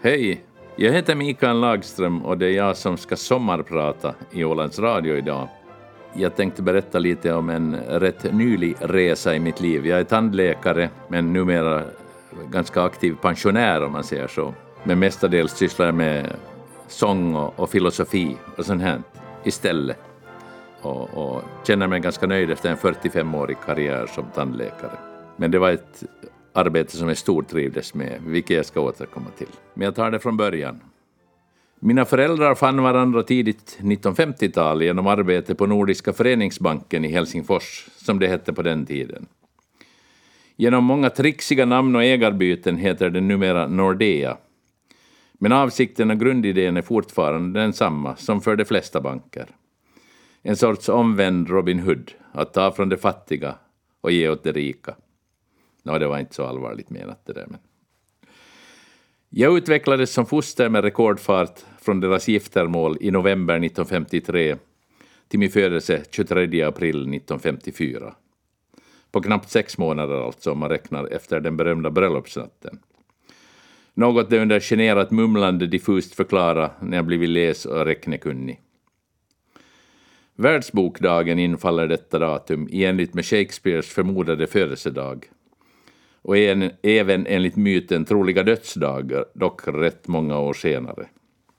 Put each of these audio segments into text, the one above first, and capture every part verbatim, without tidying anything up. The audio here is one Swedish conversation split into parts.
Hej, jag heter Mikael Lagström och det är jag som ska sommarprata i Ålands Radio idag. Jag tänkte berätta lite om en rätt nylig resa i mitt liv. Jag är tandläkare men numera ganska aktiv pensionär om man säger så. Men mestadels sysslar jag med sång och, och filosofi och sånt här istället. Och, och känner mig ganska nöjd efter en fyrtiofemårig karriär som tandläkare. Men det var ett arbete som jag stortrivdes med, vilket jag ska återkomma till. Men jag tar det från början. Mina föräldrar fann varandra tidigt nittonhundrafemtiotal genom arbete på Nordiska föreningsbanken i Helsingfors, som det hette på den tiden. Genom många trixiga namn och ägarbyten heter det numera Nordea. Men avsikten och grundidén är fortfarande densamma som för de flesta banker. En sorts omvänd Robin Hood, att ta från de fattiga och ge åt de rika. Nå, det var inte så allvarligt menat det där. Men... Jag utvecklades som foster med rekordfart från deras giftermål i november nittonhundrafemtiotre till min födelse tjugotredje april nittonhundrafemtiofyra. På knappt sex månader alltså om man räknar efter den berömda bröllopsnatten. Något det under generat mumlande diffust förklara när jag blivit läs- och räknekunnig. Världsbokdagen infaller detta datum i enlighet med Shakespeares förmodade födelsedag. Och en, även enligt myten troliga dödsdagar, dock rätt många år senare.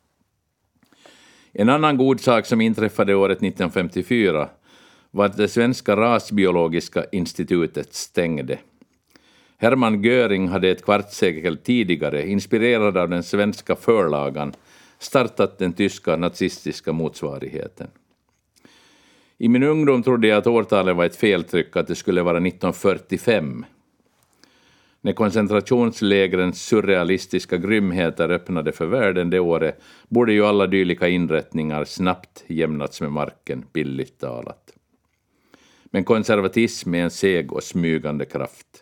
En annan god sak som inträffade året nittonhundrafemtiofyra var att det svenska rasbiologiska institutet stängde. Hermann Göring hade ett kvartssekel tidigare, inspirerad av den svenska förlagan, startat den tyska nazistiska motsvarigheten. I min ungdom trodde jag att årtalet var ett feltryck, att det skulle vara nittonhundrafyrtiofem. När koncentrationslägrens surrealistiska grymheter öppnade för världen det året borde ju alla dylika inrättningar snabbt jämnats med marken, billigt talat. Men konservatism är en seg och smygande kraft.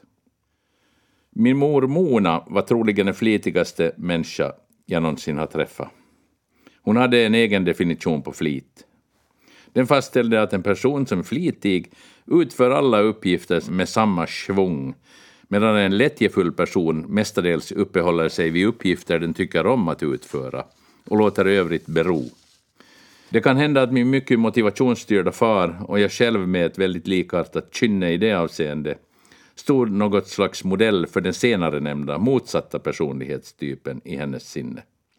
Min mor Mona var troligen den flitigaste människa jag någonsin har träffat. Hon hade en egen definition på flit. Den fastställde att en person som är flitig utför alla uppgifter med samma svung, medan en lättjefull person mestadels uppehåller sig vid uppgifter den tycker om att utföra och låter övrigt bero. Det kan hända att min mycket motivationsstyrda far och jag själv med ett väldigt likartat kynne i det avseende stod något slags modell för den senare nämnda motsatta personlighetstypen i hennes sinne.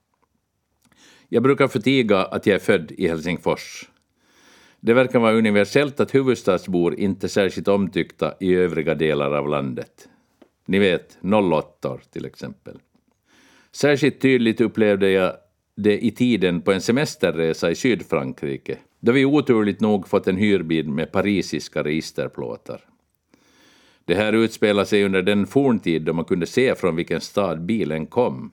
Jag brukar förtiga att jag är född i Helsingfors. Det verkar vara universellt att huvudstadsbor inte särskilt omtyckta i övriga delar av landet. Ni vet, noll åtta till exempel. Särskilt tydligt upplevde jag det i tiden på en semesterresa i Sydfrankrike, då vi oturligt nog fått en hyrbil med parisiska registerplåtar. Det här utspelar sig under den forntid då man kunde se från vilken stad bilen kom.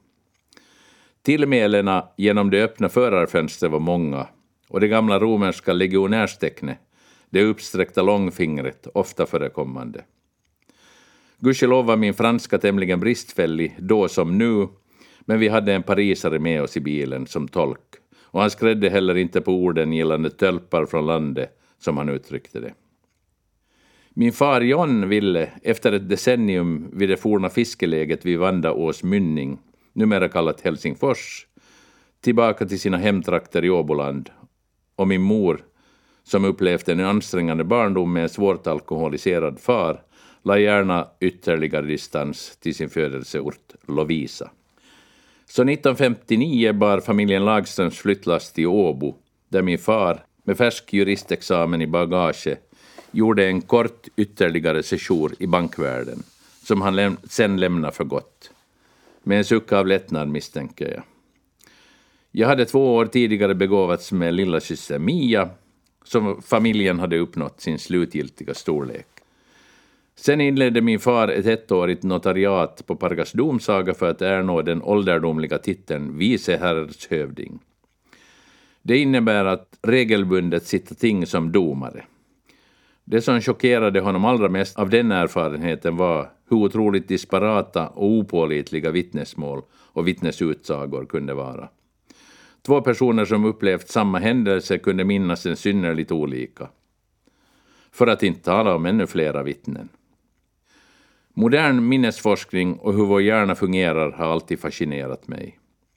Tillmälena genom det öppna förarfönstret var många, och det gamla romerska legionärstecknet, det uppsträckta långfingret, ofta förekommande. Gudskelov var min franska tämligen bristfällig, då som nu, men vi hade en parisare med oss i bilen som tolk, och han skrädde heller inte på orden gällande tölpar från landet, som han uttryckte det. Min far John ville, efter ett decennium vid det forna fiskeläget vid Vandaås mynning, numera kallat Helsingfors, tillbaka till sina hemtrakter i Åboland, och min mor, som upplevt en ansträngande barndom med en svårt alkoholiserad far, la gärna ytterligare distans till sin födelseort Lovisa. Så nittonhundrafemtionio bar familjen Lagströms flyttlast till Åbo, där min far, med färsk juristexamen i bagage, gjorde en kort ytterligare sejour i bankvärlden, som han läm- sen lämnade för gott. Med en suck av lättnad, misstänker jag. Jag hade två år tidigare begåvats med lilla syster Mia, som familjen hade uppnått sin slutgiltiga storlek. Sen inledde min far ett ettårigt notariat på Pargas domsaga för att ernå den ålderdomliga titeln viceherrshövding. Det innebär att regelbundet sitter ting som domare. Det som chockerade honom allra mest av den erfarenheten var hur otroligt disparata och opålitliga vittnesmål och vittnesutsagor kunde vara. Två personer som upplevt samma händelse kunde minnas en synnerligt olika. För att inte tala om ännu flera vittnen. Modern minnesforskning och hur vår hjärna fungerar har alltid fascinerat mig.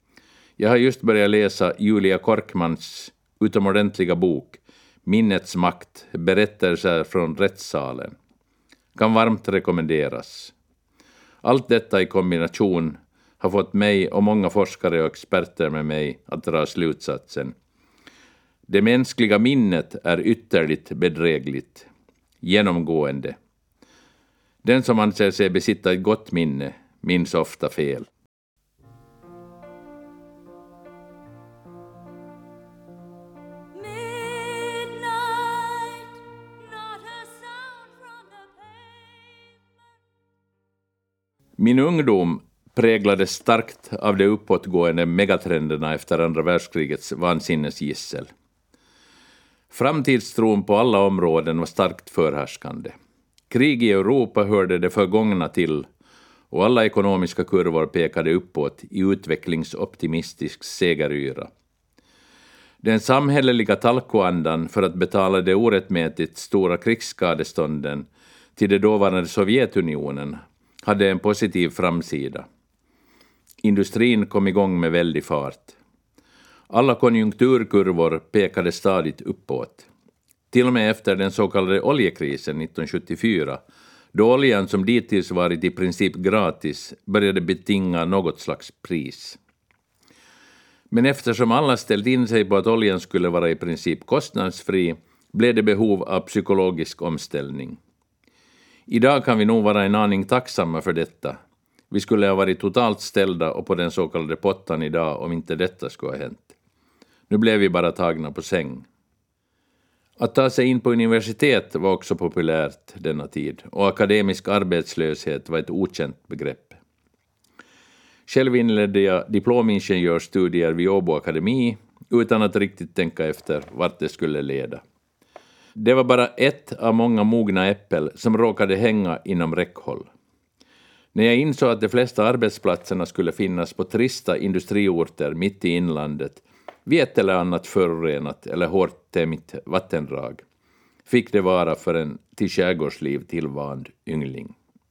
Jag har just börjat läsa Julia Korkmans utomordentliga bok Minnets makt, berättelser från rättssalen. Kan varmt rekommenderas. Allt detta i kombination har fått mig och många forskare och experter med mig att dra slutsatsen. Det mänskliga minnet är ytterligt bedrägligt, genomgående. Den som anser sig besitta ett gott minne minns ofta fel. Min ungdom präglades starkt av de uppåtgående megatrenderna efter andra världskrigets vansinnesgissel. Framtidstron på alla områden var starkt förhärskande. Krig i Europa hörde det förgångna till och alla ekonomiska kurvor pekade uppåt i utvecklingsoptimistisk segeryra. Den samhälleliga talkoandan för att betala de orättmätigt stora krigsskadestånden till det dåvarande Sovjetunionen hade en positiv framsida. Industrin kom igång med väldig fart. Alla konjunkturkurvor pekade stadigt uppåt. Till och med efter den så kallade oljekrisen nittonhundrasjuttiofyra, då oljan som dittills varit i princip gratis började betinga något slags pris. Men eftersom alla ställt in sig på att oljan skulle vara i princip kostnadsfri blev det behov av psykologisk omställning. Idag kan vi nog vara en aning tacksamma för detta. Vi skulle ha varit totalt ställda och på den så kallade pottan idag om inte detta skulle ha hänt. Nu blev vi bara tagna på säng. Att ta sig in på universitet var också populärt denna tid och akademisk arbetslöshet var ett okänt begrepp. Själv inledde jag diplomingenjörsstudier vid Åbo Akademi utan att riktigt tänka efter vart det skulle leda. Det var bara ett av många mogna äppel som råkade hänga inom räckhåll. När jag insåg att de flesta arbetsplatserna skulle finnas på trista industriorter mitt i inlandet, vid ett eller annat förorenat eller hårt tämjt vattendrag, fick det vara för en till skärgårdsliv tillvand yngling.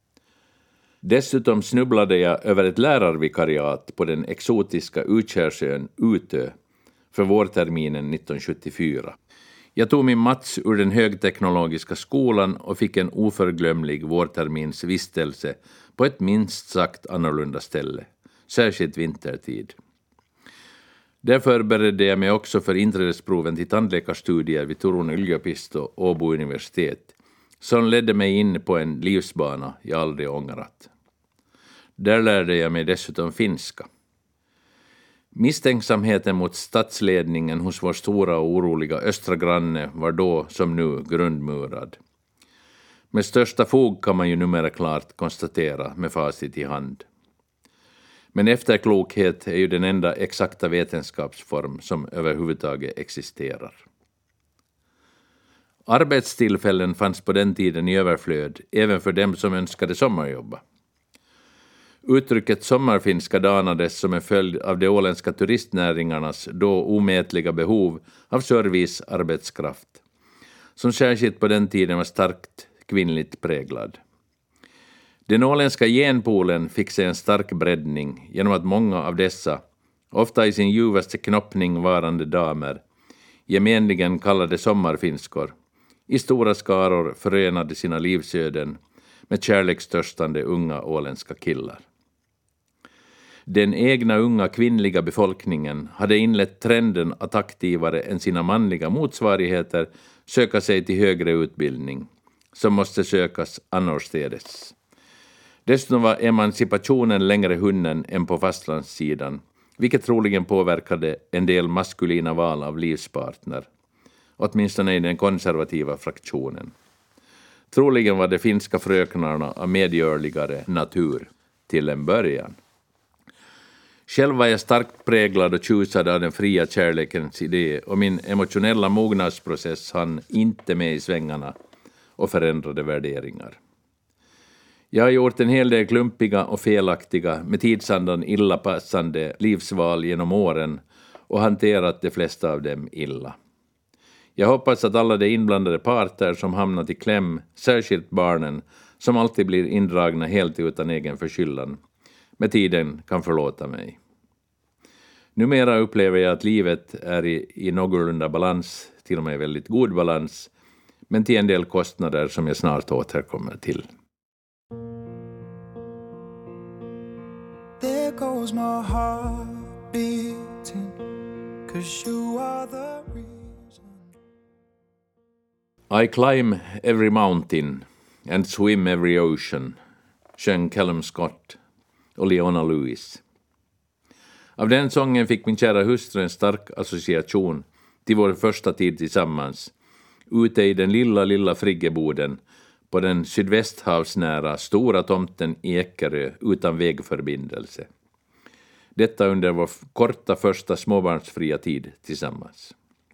Dessutom snubblade jag över ett lärarvikariat på den exotiska Utskärsön Utö för vårterminen nittonhundrasjuttiofyra. Jag tog min mats ur den högteknologiska skolan och fick en oförglömlig vårtermins vistelse på ett minst sagt annorlunda ställe, särskilt vintertid. Där förberedde jag mig också för inträdesproven till tandläkarstudier vid Turun yliopisto och Åbo universitet, som ledde mig in på en livsbana jag aldrig ångrat. Där lärde jag mig dessutom finska. Misstänksamheten mot statsledningen hos vår stora och oroliga östra granne var då som nu grundmurad. Med största fog kan man ju numera klart konstatera med facit i hand. Men efterklokhet är ju den enda exakta vetenskapsform som överhuvudtaget existerar. Arbetstillfällen fanns på den tiden i överflöd även för dem som önskade sommarjobba. Uttrycket sommarfinska danades som en följd av de åländska turistnäringarnas då omätliga behov av servicearbetskraft, som särskilt på den tiden var starkt kvinnligt präglad. Den åländska genpoolen fick sig en stark breddning genom att många av dessa, ofta i sin ljuvaste knoppning varande damer, gemenligen kallade sommarfinskor, i stora skaror förenade sina livsöden med kärlekstörstande unga åländska killar. Den egna unga kvinnliga befolkningen hade inlett trenden att aktivare än sina manliga motsvarigheter söka sig till högre utbildning, som måste sökas annorstädes. Dessutom var emancipationen längre hunnen än på fastlandssidan, vilket troligen påverkade en del maskulina val av livspartner, åtminstone i den konservativa fraktionen. Troligen var de finska fröknarna av medgörligare natur till en början. Själv var jag starkt präglad och tjusad av den fria kärlekens idé och min emotionella mognadsprocess hann inte med i svängarna och förändrade värderingar. Jag har gjort en hel del klumpiga och felaktiga, med tidsandan illa passande livsval genom åren och hanterat de flesta av dem illa. Jag hoppas att alla de inblandade parter som hamnat i kläm, särskilt barnen, som alltid blir indragna helt utan egen förskyllan, med tiden kan förlåta mig. Numera upplever jag att livet är i, i någorlunda balans, till och med väldigt god balans, men till en del kostnader som jag snart återkommer till. There goes my heart beating, 'cause you are the reason. I climb every mountain and swim every ocean, sjöng Callum Scott och Leona Lewis. Av den sången fick min kära hustru en stark association till vår första tid tillsammans, ute i den lilla, lilla friggeboden på den sydvästhavsnära stora tomten i Eckerö utan vägförbindelse. Detta under vår korta första småbarnsfria tid tillsammans.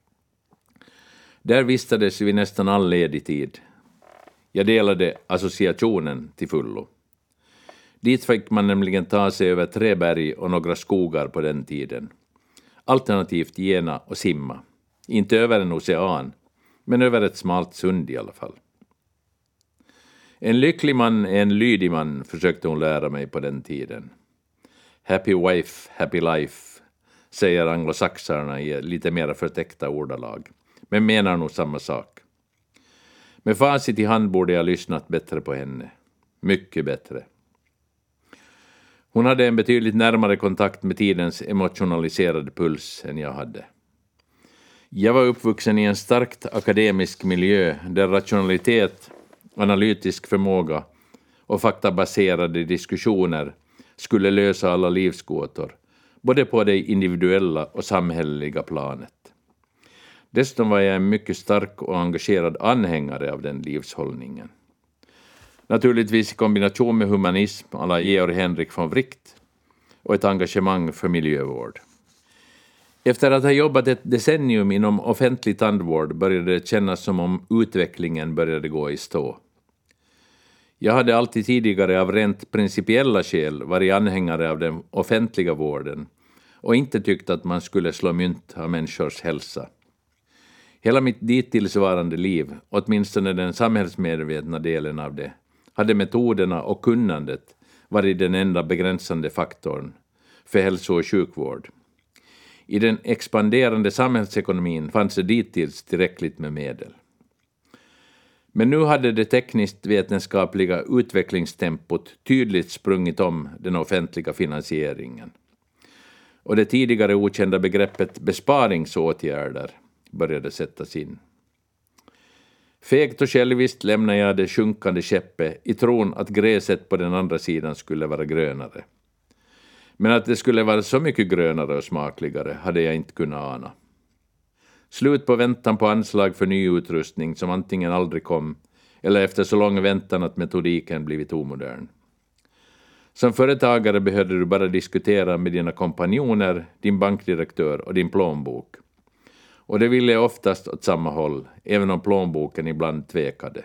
Där vistades vi nästan all ledig tid. Jag delade associationen till fullo. Dit fick man nämligen ta sig över tre berg och några skogar på den tiden. Alternativt gena och simma. Inte över en ocean, men över ett smalt sund i alla fall. En lycklig man är en lydig man, försökte hon lära mig på den tiden. Happy wife, happy life, säger anglosaxarna i lite mer förtäckta ordalag, men menar nog samma sak. Med facit i hand borde jag lyssnat bättre på henne. Mycket bättre. Hon hade en betydligt närmare kontakt med tidens emotionaliserade puls än jag hade. Jag var uppvuxen i en starkt akademisk miljö där rationalitet, analytisk förmåga och faktabaserade diskussioner skulle lösa alla livsgåtor, både på det individuella och samhälleliga planet. Dessutom var jag en mycket stark och engagerad anhängare av den livshållningen. Naturligtvis i kombination med humanism alla Georg Henrik von Wright och ett engagemang för miljövård. Efter att ha jobbat ett decennium inom offentlig tandvård började det kännas som om utvecklingen började gå i stå. Jag hade alltid tidigare av rent principiella skäl varit anhängare av den offentliga vården och inte tyckt att man skulle slå mynt av människors hälsa. Hela mitt dittillsvarande liv, åtminstone den samhällsmedvetna delen av det, hade metoderna och kunnandet varit den enda begränsande faktorn för hälso- och sjukvård. I den expanderande samhällsekonomin fanns det dittills tillräckligt med medel. Men nu hade det tekniskt vetenskapliga utvecklingstempot tydligt sprungit om den offentliga finansieringen. Och det tidigare okända begreppet besparingsåtgärder började sättas in. Fegt och själviskt lämnade jag det sjunkande skeppet i tron att gräset på den andra sidan skulle vara grönare. Men att det skulle vara så mycket grönare och smakligare hade jag inte kunnat ana. Slut på väntan på anslag för ny utrustning som antingen aldrig kom eller efter så lång väntan att metodiken blivit omodern. Som företagare behövde du bara diskutera med dina kompanjoner, din bankdirektör och din plånbok. Och det ville oftast åt samma håll, även om plånboken ibland tvekade.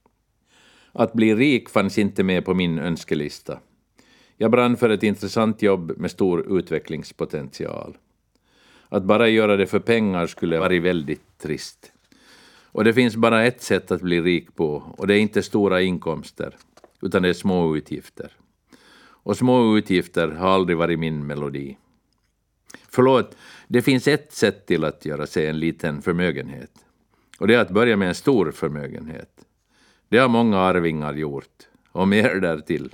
Att bli rik fanns inte med på min önskelista. Jag brann för ett intressant jobb med stor utvecklingspotential. Att bara göra det för pengar skulle vara väldigt trist. Och det finns bara ett sätt att bli rik på, och det är inte stora inkomster, utan det är små utgifter. Och små utgifter har aldrig varit min melodi. Förlåt, det finns ett sätt till att göra sig en liten förmögenhet. Och det är att börja med en stor förmögenhet. Det har många arvingar gjort, och mer därtill.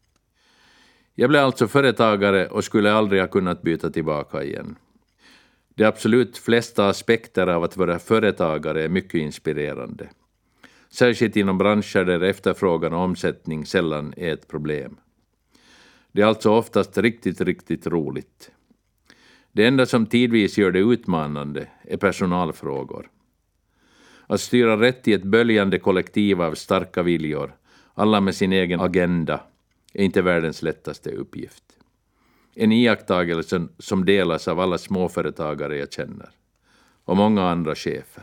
Jag blev alltså företagare och skulle aldrig ha kunnat byta tillbaka igen. De absolut flesta aspekter av att vara företagare är mycket inspirerande. Särskilt inom branscher där efterfrågan och omsättning sällan är ett problem. Det är alltså oftast riktigt, riktigt roligt. Det enda som tidvis gör det utmanande är personalfrågor. Att styra rätt i ett böljande kollektiv av starka viljor, alla med sin egen agenda, är inte världens lättaste uppgift. En iakttagelse som delas av alla småföretagare jag känner. Och många andra chefer.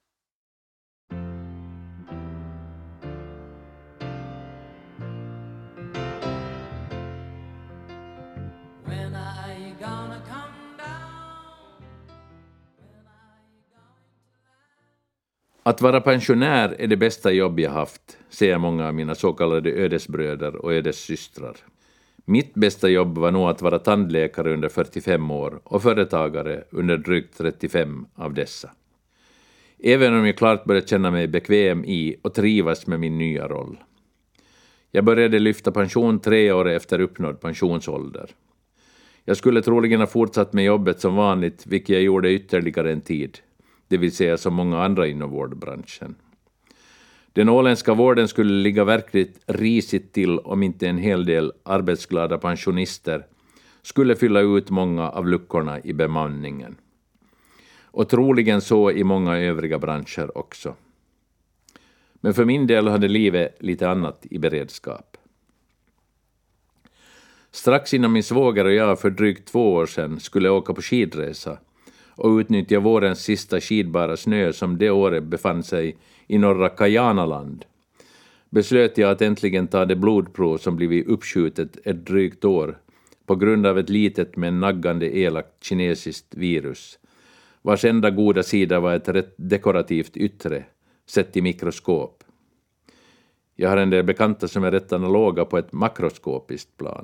Att vara pensionär är det bästa jobb jag haft, säger många av mina så kallade ödesbröder och ödessystrar. Mitt bästa jobb var nog att vara tandläkare under fyrtiofem år och företagare under drygt trettiofem av dessa. Även om jag klart började känna mig bekväm i och trivas med min nya roll. Jag började lyfta pension tre år efter uppnådd pensionsålder. Jag skulle troligen ha fortsatt med jobbet som vanligt, vilket jag gjorde ytterligare en tid, det vill säga som många andra inom vårdbranschen. Den åländska vården skulle ligga verkligt risigt till om inte en hel del arbetsglada pensionister skulle fylla ut många av luckorna i bemanningen. Och troligen så i många övriga branscher också. Men för min del hade livet lite annat i beredskap. Strax innan min svåger och jag för drygt två år sedan skulle åka på skidresa och utnyttja vårens sista skidbara snö som det året befann sig i norra Kajanaland, beslöt jag att äntligen ta det blodprov som blivit uppskjutet ett drygt år på grund av ett litet men naggande elakt kinesiskt virus, vars enda goda sida var ett rätt dekorativt yttre, sett i mikroskop. Jag har en del bekanta som är rätt analoga på ett makroskopiskt plan.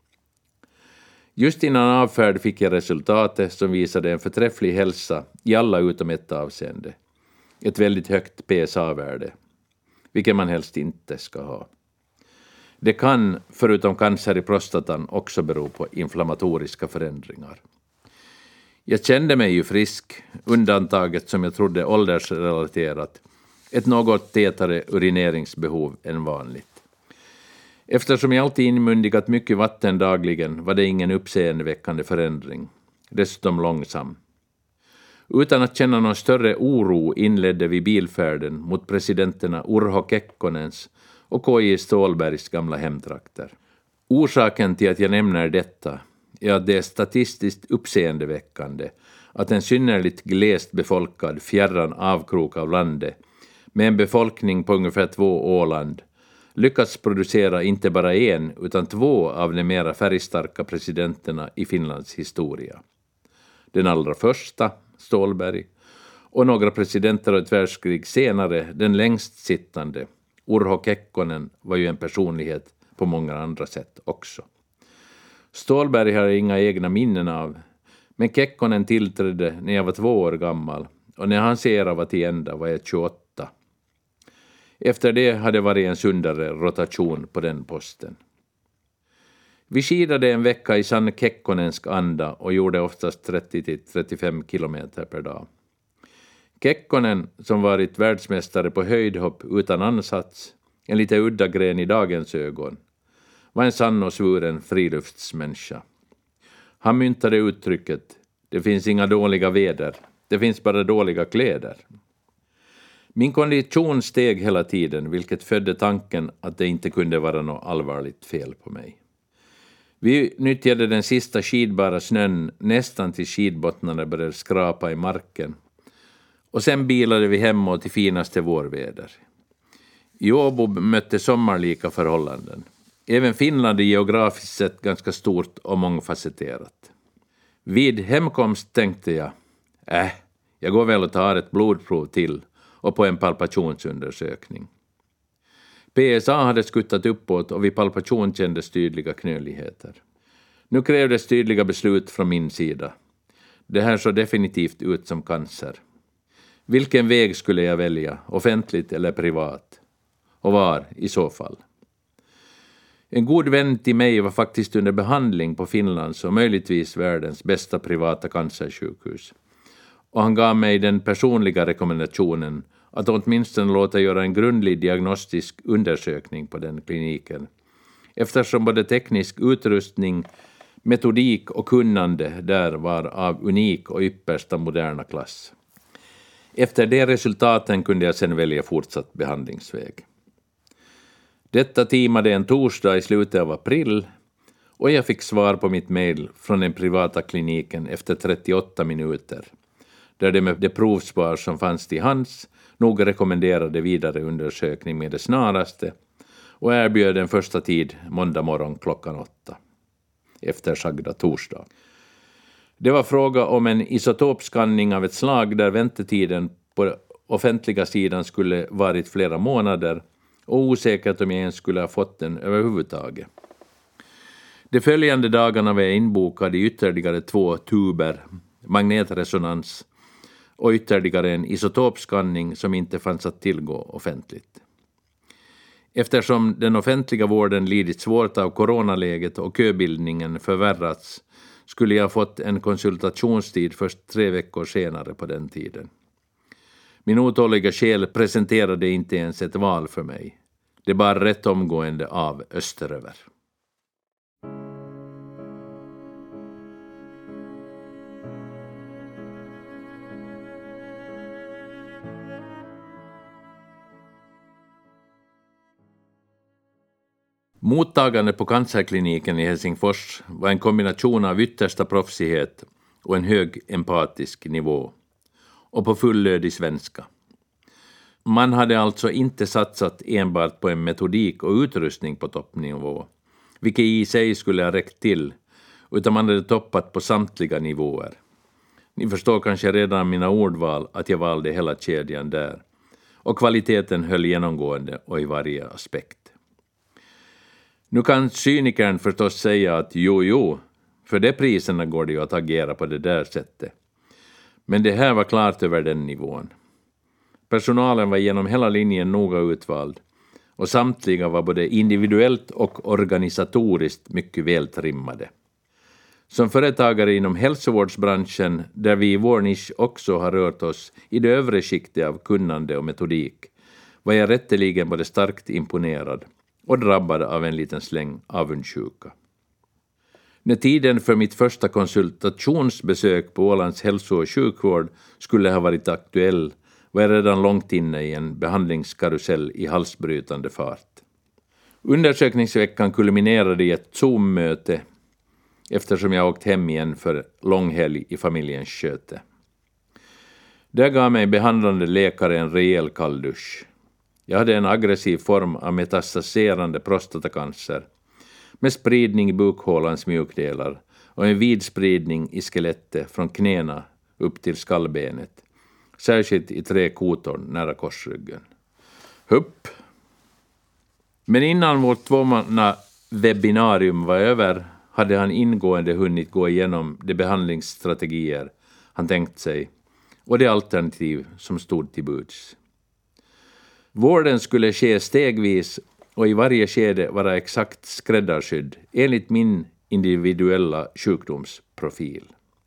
Just innan avfärd fick jag resultatet som visade en förträfflig hälsa i alla utom ett avseende. Ett väldigt högt P S A-värde, vilket man helst inte ska ha. Det kan, förutom cancer i prostatan, också bero på inflammatoriska förändringar. Jag kände mig ju frisk, undantaget som jag trodde åldersrelaterat, ett något tätare urineringsbehov än vanligt. Eftersom jag alltid inmundigat mycket vatten dagligen var det ingen uppseendeväckande förändring, dessutom långsam. Utan att känna någon större oro inledde vi bilfärden mot presidenterna Urho Kekkonens och K J Ståhlbergs gamla hemtrakter. Orsaken till att jag nämner detta är att det är statistiskt uppseendeväckande att en synnerligt glest befolkad fjärran avkrok av landet med en befolkning på ungefär två Åland lyckats producera inte bara en utan två av de mera färgstarka presidenterna i Finlands historia. Den allra första, Ståhlberg, och några presidenter och ett världskrig senare, den längst sittande, Urho Kekkonen, var ju en personlighet på många andra sätt också. Ståhlberg har jag inga egna minnen av, men Kekkonen tillträdde när jag var två år gammal och när hans era var till ända var jag tjugoåtta. Efter det hade varit en sundare rotation på den posten. Vi skidade en vecka i sann Kekkonensk anda och gjorde oftast trettio till trettiofem kilometer per dag. Kekkonen, som varit världsmästare på höjdhopp utan ansats, en lite udda gren i dagens ögon, var en sann och svuren friluftsmänniska. Han myntade uttrycket: det finns inga dåliga väder, det finns bara dåliga kläder. Min kondition steg hela tiden, vilket födde tanken att det inte kunde vara något allvarligt fel på mig. Vi nyttjade den sista skidbara snön nästan till skidbottnarna började skrapa i marken. Och sen bilade vi hemåt i finaste vårväder. I Åbo mötte sommarlika förhållanden. Även Finland är geografiskt sett ganska stort och mångfacetterat. Vid hemkomst tänkte jag, äh, jag går väl och tar ett blodprov till och på en palpationsundersökning. P S A hade skuttat uppåt och vid palpation kändes tydliga knöligheter. Nu krävdes tydliga beslut från min sida. Det här såg definitivt ut som cancer. Vilken väg skulle jag välja, offentligt eller privat? Och var i så fall? En god vän till mig var faktiskt under behandling på Finlands och möjligtvis världens bästa privata cancersjukhus. Och han gav mig den personliga rekommendationen att åtminstone låta göra en grundlig diagnostisk undersökning på den kliniken, eftersom både teknisk utrustning, metodik och kunnande där var av unik och yppersta moderna klass. Efter de resultaten kunde jag sedan välja fortsatt behandlingsväg. Detta timade en torsdag i slutet av april och jag fick svar på mitt mejl från den privata kliniken efter trettioåtta minuter, där det med det provsvar som fanns till hands nog rekommenderade vidare undersökning med det snaraste och erbjöd en första tid måndag morgon klockan åtta, efter sagda torsdag. Det var fråga om en isotopskanning av ett slag där väntetiden på offentliga sidan skulle varit flera månader och osäkert om jag ens skulle ha fått den överhuvudtaget. De följande dagarna var jag inbokad i ytterligare två tuber, magnetresonans och ytterligare en isotopskanning som inte fanns att tillgå offentligt. Eftersom den offentliga vården lidit svårt av coronaläget och köbildningen förvärrats skulle jag fått en konsultationstid först tre veckor senare på den tiden. Min otåliga själ presenterade inte ens ett val för mig. Det bar rätt omgående av österöver. Mottagande på cancerkliniken i Helsingfors var en kombination av yttersta proffsighet och en hög empatisk nivå, och på fullödig svenska. Man hade alltså inte satsat enbart på en metodik och utrustning på toppnivå, vilket i sig skulle ha räckt till, utan man hade toppat på samtliga nivåer. Ni förstår kanske redan mina ordval att jag valde hela kedjan där, och kvaliteten höll genomgående och i varje aspekt. Nu kan cynikern förstås säga att jo, jo, för det priserna går det ju att agera på det där sättet. Men det här var klart över den nivån. Personalen var genom hela linjen noga utvald, och samtliga var både individuellt och organisatoriskt mycket vältrimmade. Som företagare inom hälsovårdsbranschen, där vi i vår nisch också har rört oss i det övre skiktet av kunnande och metodik, var jag rätteligen både starkt imponerad och drabbad av en liten släng avundsjuka. När tiden för mitt första konsultationsbesök på Ålands hälso- och sjukvård skulle ha varit aktuell var jag redan långt inne i en behandlingskarusell i halsbrytande fart. Undersökningsveckan kulminerade i ett Zoom-möte eftersom jag åkt hem igen för långhelg i familjens sköte. Där gav mig behandlande läkare en rejäl kalldusch. Jag hade en aggressiv form av metastaserande prostatacancer med spridning i bukhålans mjukdelar och en vid spridning i skelettet från knäna upp till skallbenet, särskilt i tre kotorn nära korsryggen. Hupp! Men innan vårt tvåmanna webbinarium var över hade han ingående hunnit gå igenom de behandlingsstrategier han tänkt sig och de alternativ som stod till buds. Vården skulle ske stegvis och i varje skede vara exakt skräddarsydd enligt min individuella sjukdomsprofil.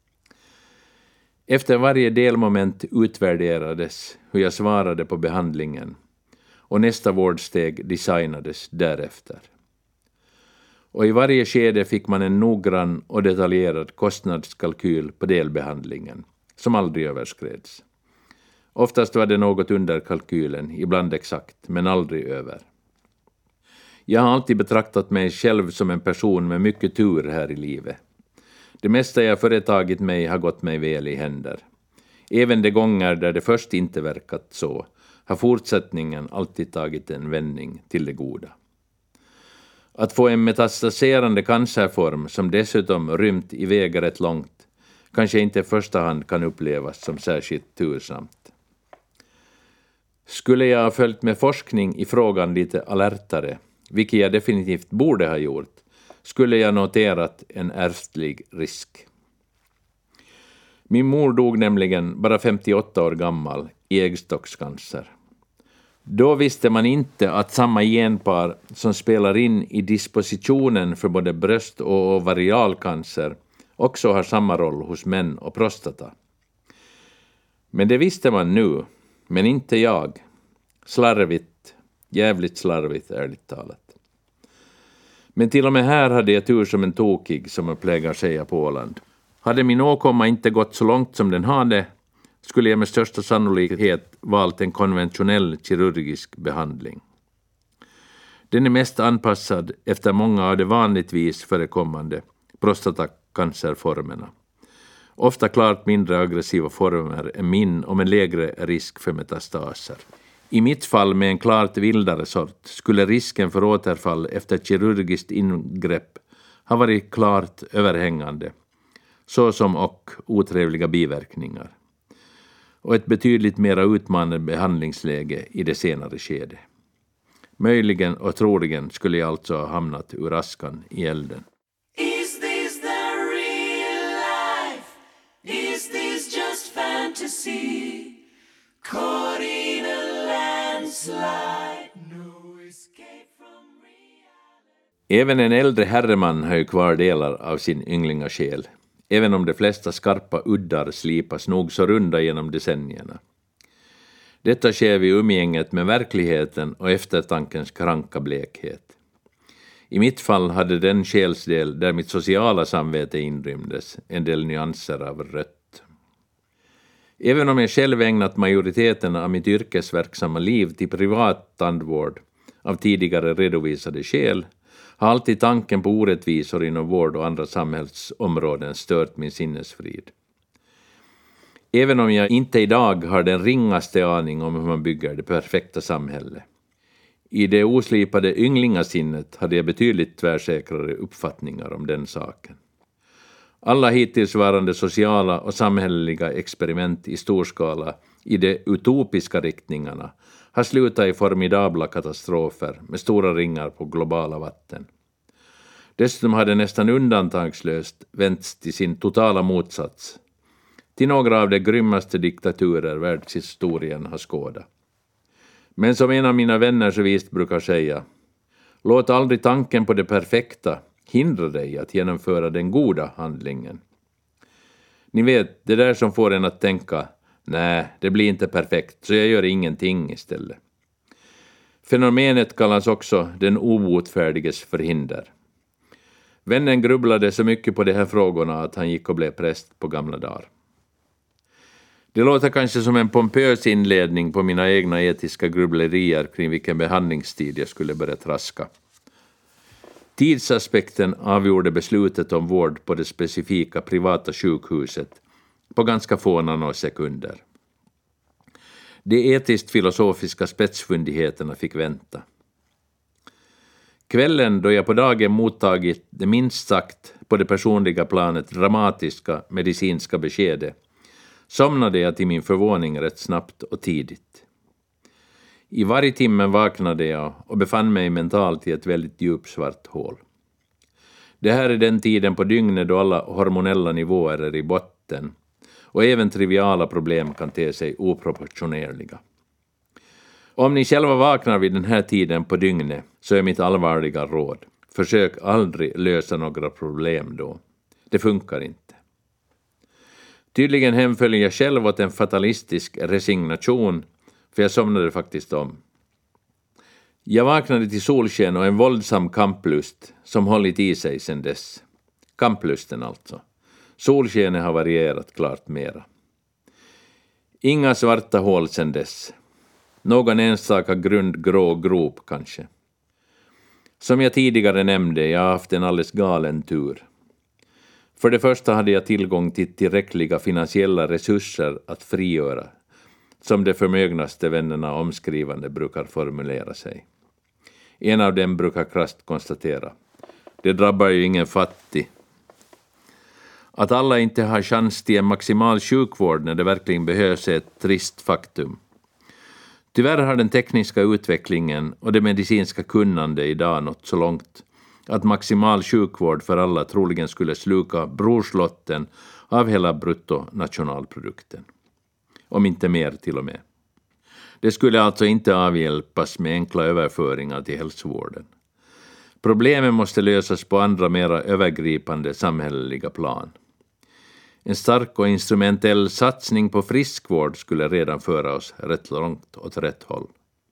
Efter varje delmoment utvärderades hur jag svarade på behandlingen och nästa vårdsteg designades därefter. Och i varje skede fick man en noggrann och detaljerad kostnadskalkyl på delbehandlingen som aldrig överskreds. Oftast var det något under kalkylen, ibland exakt, men aldrig över. Jag har alltid betraktat mig själv som en person med mycket tur här i livet. Det mesta jag företagit mig har gått mig väl i händer. Även de gånger där det först inte verkat så har fortsättningen alltid tagit en vändning till det goda. Att få en metastaserande cancerform som dessutom rymt iväg rätt långt kanske inte i första hand kan upplevas som särskilt tursamt. Skulle jag ha följt med forskning i frågan lite alertare, vilket jag definitivt borde ha gjort, skulle jag noterat en ärftlig risk. Min mor dog nämligen bara femtioåtta år gammal i äggstockscancer. Då visste man inte att samma genpar som spelar in i dispositionen för både bröst- och ovarialcancer också har samma roll hos män och prostata. Men det visste man nu, men inte jag. Slarvigt, jävligt slarvigt ärligt talat. Men till och med här hade jag tur som en tokig, som man plägar säga på Åland. Hade min åkomma inte gått så långt som den hade, skulle jag med största sannolikhet valt en konventionell kirurgisk behandling. Den är mest anpassad efter många av de vanligtvis förekommande prostatacancerformerna. Ofta klart mindre aggressiva former än min och med lägre risk för metastaser. I mitt fall med en klart vildare sort skulle risken för återfall efter kirurgiskt ingrepp ha varit klart överhängande, såsom och otrevliga biverkningar, och ett betydligt mer utmanande behandlingsläge i det senare skede. Möjligen och troligen skulle jag alltså ha hamnat ur askan i elden. sea, caught in a landslide, no escape from reality. Även en äldre herreman har ju kvar delar av sin ynglingashäl, även om de flesta skarpa uddar slipas nog så runda genom decennierna. Detta sker vid umgänget med verkligheten och eftertankens kranka blekhet. I mitt fall hade den själsdel där mitt sociala samvete inrymdes en del nyanser av rött. Även om jag själv ägnat majoriteten av mitt yrkesverksamma liv till privat tandvård av tidigare redovisade skäl, har alltid tanken på orättvisor inom vård och andra samhällsområden stört min sinnesfrid. Även om jag inte idag har den ringaste aning om hur man bygger det perfekta samhället. I det oslipade ynglingasinnet hade jag betydligt tvärsäkrare uppfattningar om den saken. Alla hittillsvarande sociala och samhälleliga experiment i storskala i de utopiska riktningarna har slutat i formidabla katastrofer med stora ringar på globala vatten. Dessutom hade nästan undantagslöst vänts till sin totala motsats, till några av de grymmaste diktaturer världshistorien har skådat. Men som en av mina vänner så visst brukar säga, låt aldrig tanken på det perfekta hindra dig att genomföra den goda handlingen. Ni vet, det där som får en att tänka, nej, det blir inte perfekt, så jag gör ingenting istället. Fenomenet kallas också den obotfärdiges förhinder. Vännen grubblade så mycket på de här frågorna att han gick och blev präst på gamla dagar. Det låter kanske som en pompös inledning på mina egna etiska grubblerier kring vilken behandlingstid jag skulle börja traska. Tidsaspekten avgjorde beslutet om vård på det specifika privata sjukhuset på ganska få nanosekunder. De etiskt-filosofiska spetsfundigheterna fick vänta. Kvällen då jag på dagen mottagit det minst sagt på det personliga planet dramatiska medicinska beskedet somnade jag till min förvåning rätt snabbt och tidigt. I varje timme vaknade jag och befann mig mentalt i ett väldigt djupsvart hål. Det här är den tiden på dygnet då alla hormonella nivåer är i botten och även triviala problem kan te sig oproportionerliga. Om ni själva vaknar vid den här tiden på dygnet så är mitt allvarliga råd: försök aldrig lösa några problem då. Det funkar inte. Tydligen hemföljer jag själv åt en fatalistisk resignation, för jag somnade faktiskt om. Jag vaknade till solsken och en våldsam kamplust som hållit i sig sedan dess. Kamplusten alltså. Solskenet har varierat klart mera. Inga svarta hål sedan dess. Någon enstaka grund grå grop kanske. Som jag tidigare nämnde, jag har haft en alldeles galen tur. För det första hade jag tillgång till tillräckliga finansiella resurser att frigöra, som de förmögnaste vännerna omskrivande brukar formulera sig. En av dem brukar krasst konstatera: det drabbar ju ingen fattig. Att alla inte har chans till en maximal sjukvård när det verkligen behövs är ett trist faktum. Tyvärr har den tekniska utvecklingen och det medicinska kunnande idag nått så långt att maximal sjukvård för alla troligen skulle sluka brorslotten av hela bruttonationalprodukten. Om inte mer till och med. Det skulle alltså inte avhjälpas med enkla överföringar till hälsovården. Problemen måste lösas på andra mera övergripande samhälleliga plan. En stark och instrumentell satsning på friskvård skulle redan föra oss rätt långt åt rätt håll.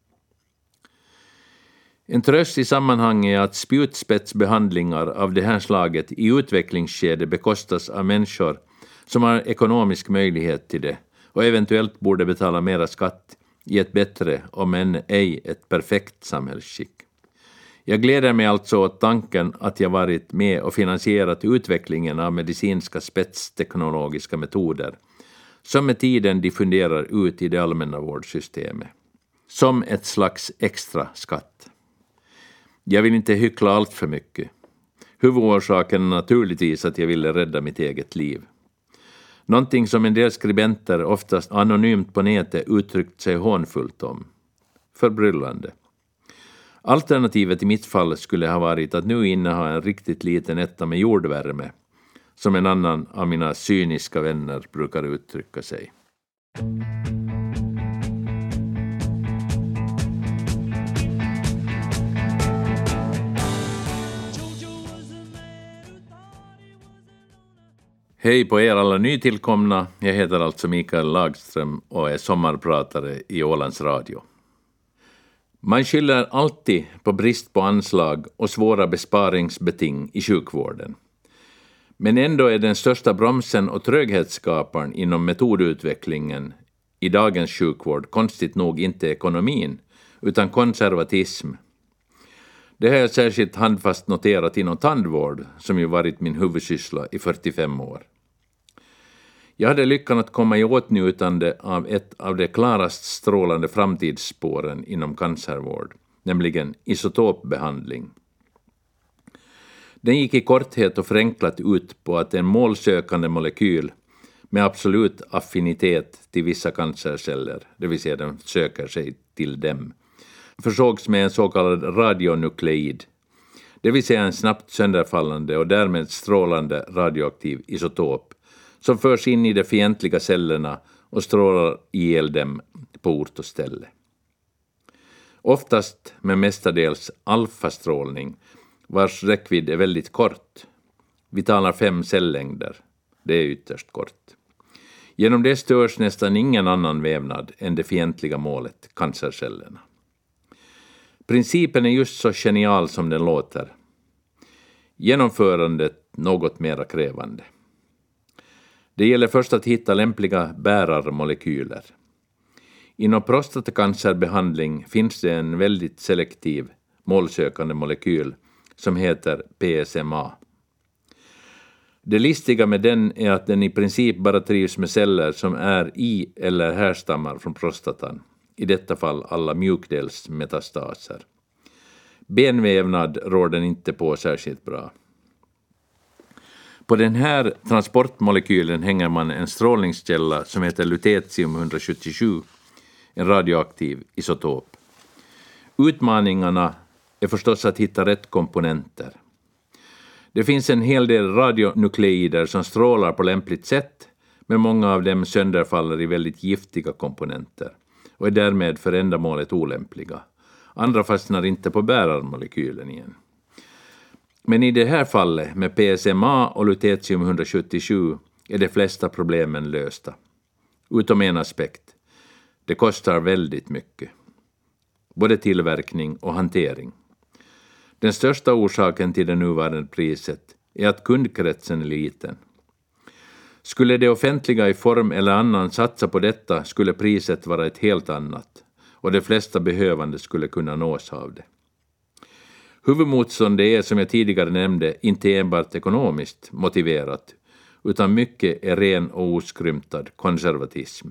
En tröst i sammanhanget är att spjutspetsbehandlingar av det här slaget i utvecklingsskede bekostas av människor som har ekonomisk möjlighet till det och eventuellt borde betala mera skatt i ett bättre, om än ej ett perfekt samhällsskick. Jag gläder mig alltså åt tanken att jag varit med och finansierat utvecklingen av medicinska spetsteknologiska metoder som med tiden diffunderar ut i det allmänna vårdsystemet. Som ett slags extra skatt. Jag vill inte hyckla allt för mycket. Huvudorsaken är naturligtvis att jag ville rädda mitt eget liv. Någonting som en del skribenter oftast anonymt på nätet uttryckt sig hånfullt om. Förbryllande. Alternativet i mitt fall skulle ha varit att nu inneha en riktigt liten etta med jordvärme, som en annan av mina cyniska vänner brukar uttrycka sig. Hej på er alla nytillkomna, jag heter alltså Mikael Lagström och är sommarpratare i Ålands Radio. Man skyller alltid på brist på anslag och svåra besparingsbeting i sjukvården. Men ändå är den största bromsen och tröghetsskaparen inom metodutvecklingen i dagens sjukvård konstigt nog inte ekonomin, utan konservatism. Det har jag särskilt handfast noterat inom tandvård, som ju varit min huvudsyssla i fyrtiofem år. Jag hade lyckan att komma i åtnjutande av ett av de klarast strålande framtidsspåren inom cancervård, nämligen isotopbehandling. Den gick i korthet och förenklat ut på att en målsökande molekyl med absolut affinitet till vissa cancerceller, det vill säga den söker sig till dem, försågs med en så kallad radionukleid, det vill säga en snabbt sönderfallande och därmed strålande radioaktiv isotop som förs in i de fientliga cellerna och strålar ihjäl dem på ort och ställe. Oftast med mestadels alfastrålning, vars räckvidd är väldigt kort. Vi talar fem cellängder, det är ytterst kort. Genom det störs nästan ingen annan vävnad än det fientliga målet, cancercellerna. Principen är just så genial som den låter. Genomförandet något mera krävande. Det gäller först att hitta lämpliga bärarmolekyler. Inom prostatacancerbehandling finns det en väldigt selektiv målsökande molekyl som heter P S M A. Det listiga med den är att den i princip bara trivs med celler som är i eller härstammar från prostatan, i detta fall alla mjukdelsmetastaser. Benvävnad rår den inte på särskilt bra. På den här transportmolekylen hänger man en strålningskälla som heter lutetium ett sjuttiosju, en radioaktiv isotop. Utmaningarna är förstås att hitta rätt komponenter. Det finns en hel del radionukleider som strålar på lämpligt sätt, men många av dem sönderfaller i väldigt giftiga komponenter och är därmed för ändamålet olämpliga. Andra fastnar inte på bärarmolekylen igen. Men i det här fallet med P S M A och lutetium ett sjuttiosju är de flesta problemen lösta. Utom en aspekt. Det kostar väldigt mycket. Både tillverkning och hantering. Den största orsaken till det nuvarande priset är att kundkretsen är liten. Skulle det offentliga i form eller annan satsa på detta skulle priset vara ett helt annat och de flesta behövande skulle kunna nås av det. Huvudmotstånd är, som jag tidigare nämnde, inte enbart ekonomiskt motiverat, utan mycket är ren och oskrymtad konservatism.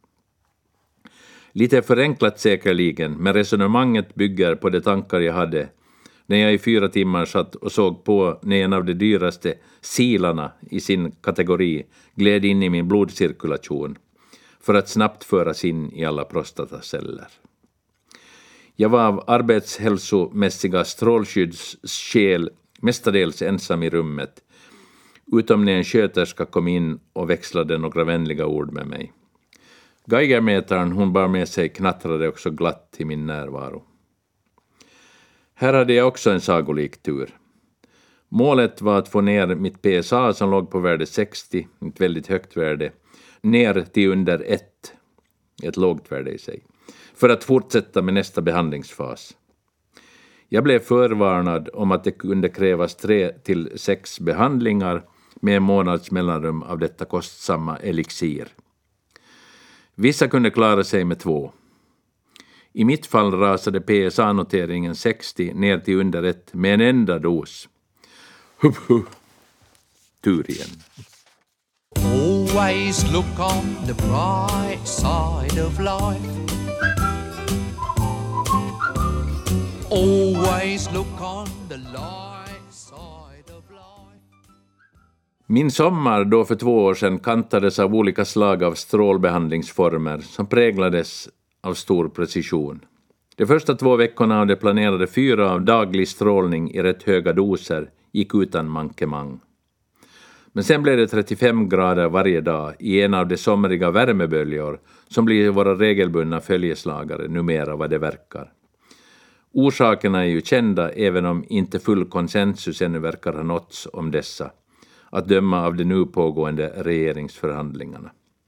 Lite förenklat säkerligen, men resonemanget bygger på de tankar jag hade när jag i fyra timmar satt och såg på när en av de dyraste silarna i sin kategori gled in i min blodcirkulation för att snabbt föras in i alla prostataceller. Jag var av arbetshälsomässiga strålskyddsskäl mestadels ensam i rummet, utom när en sköterska kom in och växlade några vänliga ord med mig. Geigermätaren hon bar med sig knattrade också glatt i min närvaro. Här hade jag också en sagolik tur. Målet var att få ner mitt P S A som låg på värde sextio, ett väldigt högt värde, ner till under ett, ett lågt värde i sig, för att fortsätta med nästa behandlingsfas. Jag blev förvarnad om att det kunde krävas tre till sex behandlingar med en månads mellanrum av detta kostsamma elixir. Vissa kunde klara sig med två. I mitt fall rasade P S A-noteringen sextio ner till under ett med en enda dos. Hup, hup. Tur igen. Always look on the bright side of life. Always look on the light side of life. Min sommar då för två år sedan kantades av olika slag av strålbehandlingsformer som präglades av stor precision. De första två veckorna av de planerade fyra av daglig strålning i rätt höga doser gick utan mankemang. Men sen blev det trettiofem grader varje dag i en av de somriga värmeböljor som blir våra regelbundna följeslagare numera vad det verkar. Orsakerna är ju kända även om inte full konsensus ännu verkar ha nåtts om dessa, att döma av de nu pågående regeringsförhandlingarna.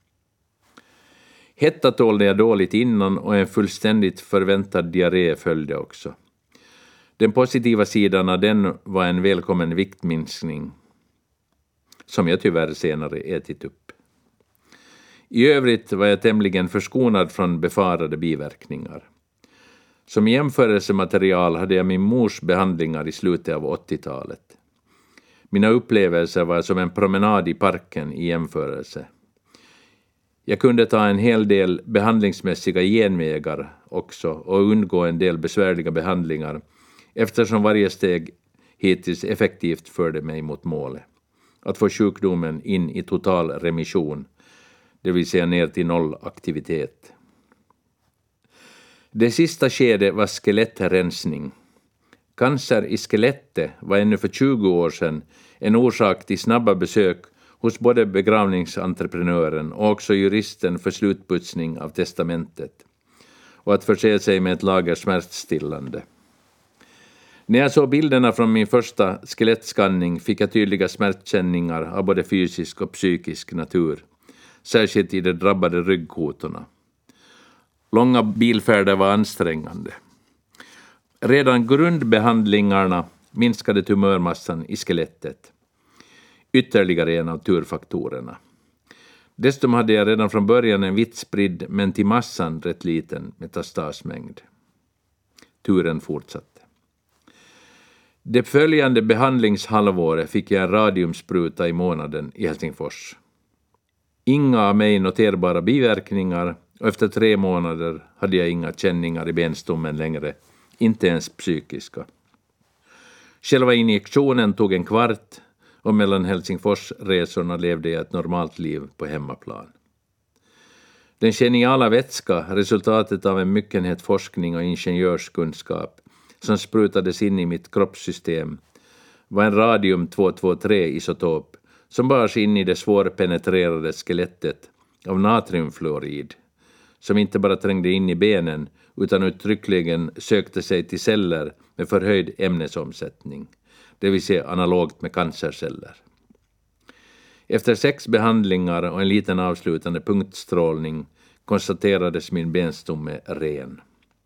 Hetta tålde jag dåligt innan och en fullständigt förväntad diarré följde också. Den positiva sidan av den var en välkommen viktminskning, som jag tyvärr senare ätit upp. I övrigt var jag tämligen förskonad från befarade biverkningar. Som jämförelsematerial hade jag min mors behandlingar i slutet av åttiotalet. Mina upplevelser var som en promenad i parken i jämförelse. Jag kunde ta en hel del behandlingsmässiga genvägar också och undgå en del besvärliga behandlingar eftersom varje steg hittills effektivt förde mig mot målet. Att få sjukdomen in i total remission, det vill säga ner till noll aktivitet. Det sista skedet var skelettrensning. Cancer i skelettet var ännu för tjugo år sedan en orsak till snabba besök hos både begravningsentreprenören och också juristen för slutputsning av testamentet och att förse sig med ett lager smärtstillande. När jag såg bilderna från min första skelettskanning fick jag tydliga smärtkänningar av både fysisk och psykisk natur, särskilt i de drabbade ryggkotorna. Långa bilfärder var ansträngande. Redan grundbehandlingarna minskade tumörmassan i skelettet. Ytterligare en av turfaktorerna. Dessutom hade jag redan från början en vitt spridd men till massan rätt liten metastasmängd. Turen fortsatte. Det följande behandlingshalvåret fick jag en radiumspruta i månaden i Helsingfors. Inga av mig noterbara biverkningar och efter tre månader hade jag inga känningar i benstommen längre, inte ens psykiska. Själva injektionen tog en kvart och mellan Helsingforsresorna levde jag ett normalt liv på hemmaplan. Den geniala vätska, resultatet av en myckenhet forskning och ingenjörskunskap som sprutades in i mitt kroppssystem, var en radium tvåhundratvåtiotre-isotop som bars in i det svårpenetrerade skelettet av natriumfluorid, som inte bara trängde in i benen utan uttryckligen sökte sig till celler med förhöjd ämnesomsättning, det vill säga analogt med cancerceller. Efter sex behandlingar och en liten avslutande punktstrålning konstaterades min benstomme ren.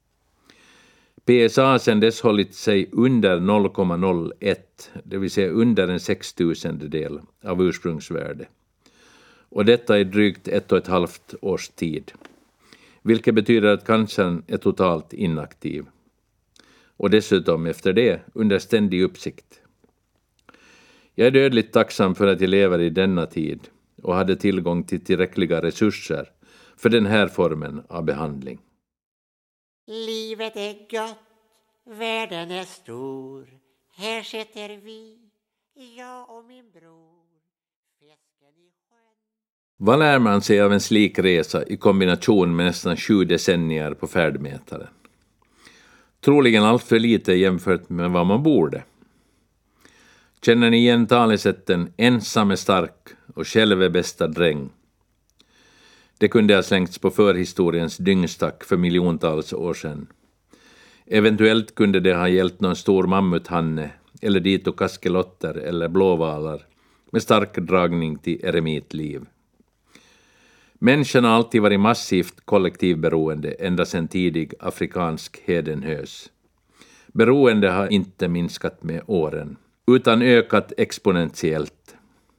P S A sedan dess hållit sig under noll komma noll ett, det vill säga under en sextusendedel av ursprungsvärde. Och detta i drygt ett och ett halvt års tid, vilket betyder att cancern är totalt inaktiv. Och dessutom efter det under ständig uppsikt. Jag är dödligt tacksam för att jag lever i denna tid och hade tillgång till tillräckliga resurser för den här formen av behandling. Livet är gott, världen är stor. Här sitter vi, jag och min bror, fisken i sjön. Vad lär man sig av en slik resa i kombination med nästan sju decennier på färdmätaren? Troligen allt för lite jämfört med vad man borde. Känner ni igen talesätten ensam är stark och själv är bästa dräng? Det kunde ha slängts på förhistoriens dyngstack för miljontals år sedan. Eventuellt kunde det ha gällt någon stor mammuthanne eller dito kaskelotter eller blåvalar med stark dragning till eremitliv. Människan har alltid varit massivt kollektivberoende ända sedan tidig afrikansk hedenhös. Beroende har inte minskat med åren, utan ökat exponentiellt.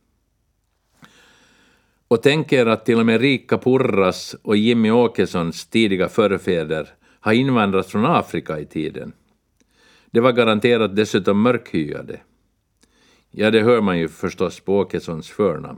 Och tänk er att till och med Rika Purras och Jimmy Åkessons tidiga förfäder har invandrat från Afrika i tiden. Det var garanterat dessutom mörkhyade. Ja, det hör man ju förstås på Åkessons förnamn.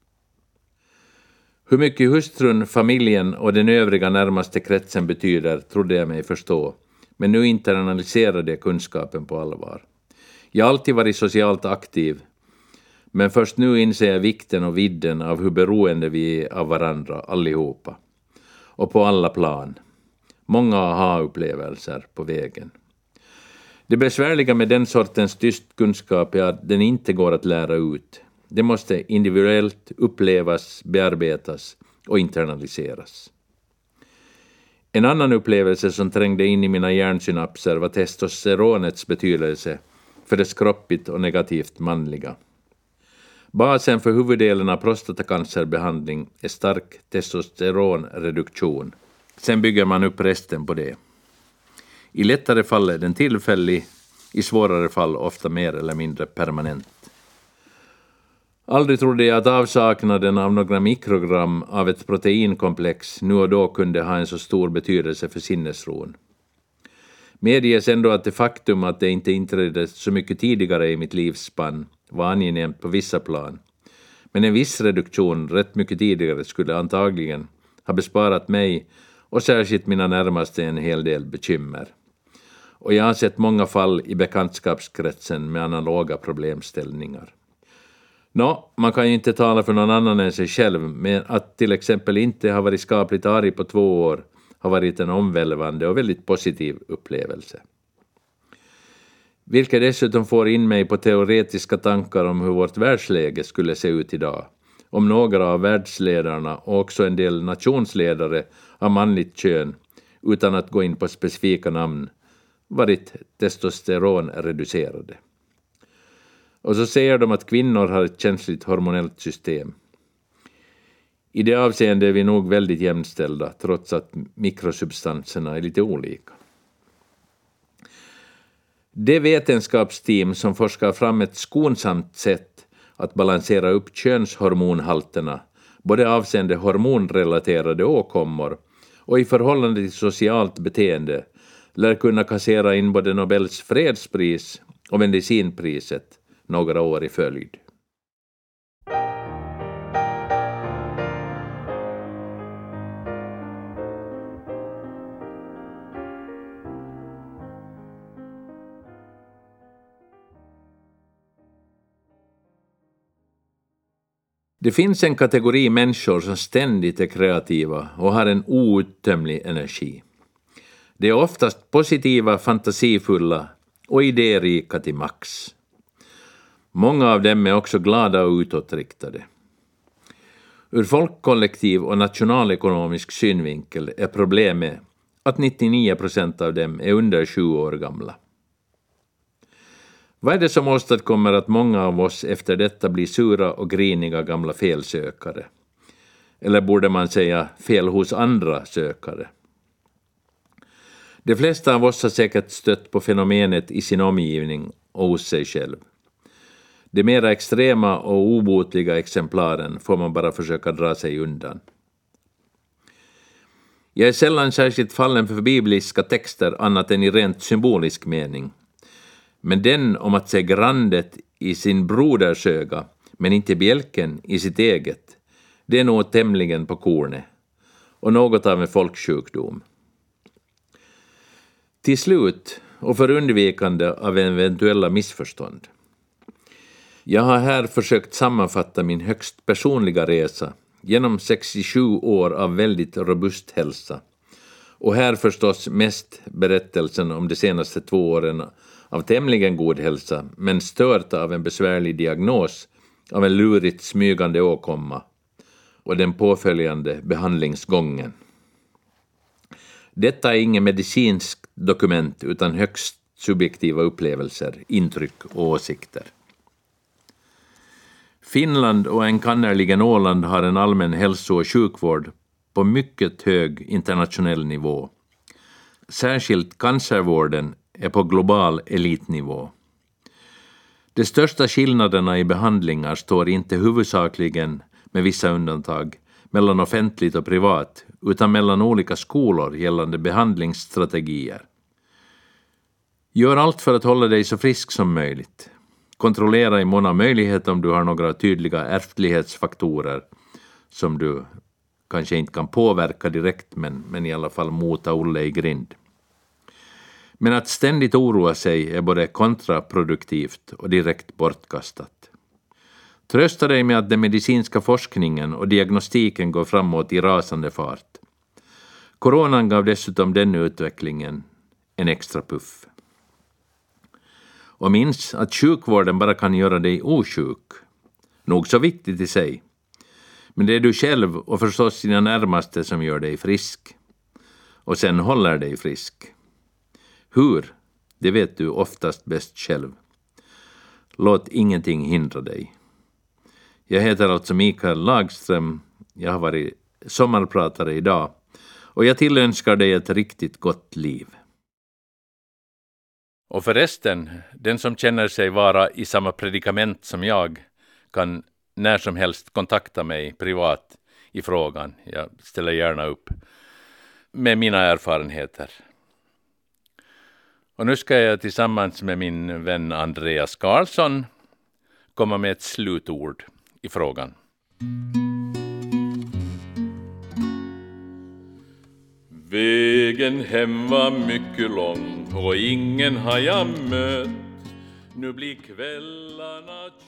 Hur mycket hustrun, familjen och den övriga närmaste kretsen betyder trodde jag mig förstå, men nu internaliserade jag kunskapen på allvar. Jag har alltid varit socialt aktiv, men först nu inser jag vikten och vidden av hur beroende vi är av varandra allihopa. Och på alla plan. Många aha-upplevelser på vägen. Det besvärliga med den sortens tyst kunskap är att den inte går att lära ut. Det måste individuellt upplevas, bearbetas och internaliseras. En annan upplevelse som trängde in i mina hjärnsynapser var testosteronets betydelse för det kroppigt och negativt manliga. Basen för huvuddelen av prostatacancerbehandling är stark testosteronreduktion. Sen bygger man upp resten på det. I lättare fall är den tillfällig, i svårare fall ofta mer eller mindre permanent. Aldrig trodde jag att avsaknaden av några mikrogram av ett proteinkomplex nu och då kunde ha en så stor betydelse för sinnesron. Medges ändå att det faktum att det inte inträdde så mycket tidigare i mitt livsspann var angenämt på vissa plan. Men en viss reduktion rätt mycket tidigare skulle antagligen ha besparat mig och särskilt mina närmaste en hel del bekymmer. Och jag har sett många fall i bekantskapskretsen med analoga problemställningar. Nå, man kan ju inte tala för någon annan än sig själv, men att till exempel inte ha varit skapligt arg på två år har varit en omvälvande och väldigt positiv upplevelse. Vilket dessutom får in mig på teoretiska tankar om hur vårt världsläge skulle se ut idag, om några av världsledarna och också en del nationsledare av manligt kön, utan att gå in på specifika namn, varit testosteronreducerade. Och så säger de att kvinnor har ett känsligt hormonellt system. I det avseende är vi nog väldigt jämställda, trots att mikrosubstanserna är lite olika. Det vetenskapsteam som forskar fram ett skonsamt sätt att balansera upp könshormonhalterna, både avseende hormonrelaterade åkommor och i förhållande till socialt beteende, lär kunna kassera in både Nobels fredspris och medicinpriset några år i följd. Det finns en kategori människor som ständigt är kreativa och har en outtömlig energi. De är oftast positiva, fantasifulla och idérika till max. Många av dem är också glada och utåtriktade. Ur folkkollektiv och nationalekonomisk synvinkel är problemet att nittionio procent av dem är under tjugo år gamla. Vad är det som åstadkommer att många av oss efter detta blir sura och griniga gamla felsökare? Eller borde man säga fel hos andra sökare? De flesta av oss har säkert stött på fenomenet i sin omgivning och hos sig själv. De mera extrema och obotliga exemplaren får man bara försöka dra sig undan. Jag är sällan särskilt fallen för bibliska texter annat än i rent symbolisk mening. Men den om att se grandet i sin broders öga, men inte bjälken i sitt eget, det är nog tämligen på kornet och något av en folksjukdom. Till slut, och för undvikande av eventuella missförstånd. Jag har här försökt sammanfatta min högst personliga resa genom sextiosju år av väldigt robust hälsa. Och här förstås mest berättelsen om de senaste två åren av tämligen god hälsa, men stört av en besvärlig diagnos av en lurigt smygande åkomma och den påföljande behandlingsgången. Detta är ingen medicinsk dokument utan högst subjektiva upplevelser, intryck och åsikter. Finland och enkannerligen Åland har en allmän hälso- och sjukvård på mycket hög internationell nivå. Särskilt cancervården är på global elitnivå. De största skillnaderna i behandlingar står inte huvudsakligen, med vissa undantag, mellan offentligt och privat, utan mellan olika skolor gällande behandlingsstrategier. Gör allt för att hålla dig så frisk som möjligt. Kontrollera i mån av möjlighet om du har några tydliga ärftlighetsfaktorer som du kanske inte kan påverka direkt, men, men i alla fall mota Olle i grind. Men att ständigt oroa sig är både kontraproduktivt och direkt bortkastat. Trösta dig med att den medicinska forskningen och diagnostiken går framåt i rasande fart. Coronan gav dessutom den utvecklingen en extra puff. Och minns att sjukvården bara kan göra dig osjuk. Nog så viktigt i sig. Men det är du själv och förstås dina närmaste som gör dig frisk. Och sen håller dig frisk. Hur? Det vet du oftast bäst själv. Låt ingenting hindra dig. Jag heter alltså Mikael Lagström. Jag har varit sommarpratare idag. Och jag tillönskar dig ett riktigt gott liv. Och förresten, den som känner sig vara i samma predikament som jag kan när som helst kontakta mig privat i frågan. Jag ställer gärna upp med mina erfarenheter. Och nu ska jag tillsammans med min vän Andreas Karlsson komma med ett slutord i frågan. Vägen hem var mycket lång och ingen har jag mött. Nu blir kvällarna